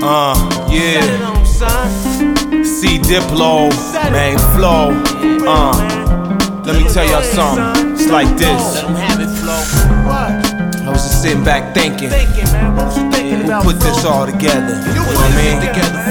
Yeah. C Diplo, man, flow. Let me tell y'all something. It's like this. I was just sitting back thinking, who put this all together? You know what I mean?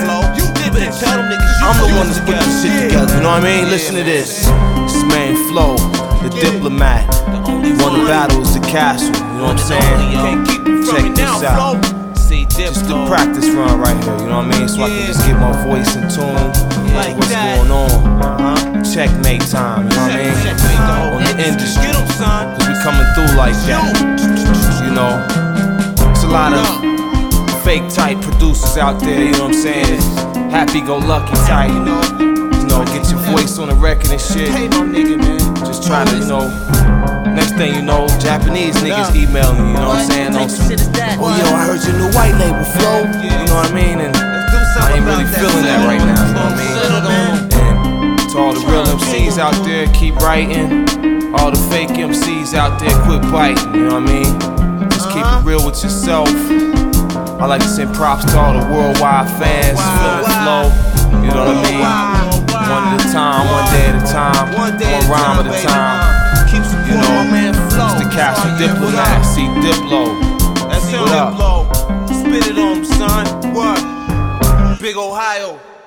I'm the one that's put this shit together. You know what I mean? Listen to this. This man Flo, the diplomat. Won the battle is the castle. You know what I'm saying? Check this out. Just the practice run right here, you know what I mean? So I can just get my voice in tune with what's going on. Checkmate time, you know what I mean? On the industry, cause we coming through like that. You know, it's a lot of fake type producers out there, you know what I'm saying? Happy-go-lucky type, you know, get your voice on the record and shit. Just try to, you know. Next thing you know, Japanese niggas emailing you, you know what I'm saying? On some, oh yo, I heard your new white label Flo, you know what I mean? And I ain't really feeling that right now, you know what I mean? And to all the real MCs out there, keep writing. All the fake MCs out there, quit biting, you know what I mean? Just keep it real with yourself. I like to send props to all the worldwide fans, feeling Flo, you know what I mean? One at a time, one day at a time, one rhyme at a time. You know, it's the Castle Diplomat, C Diplo. That's what up? Spit it on him, son. What? Big Ohio.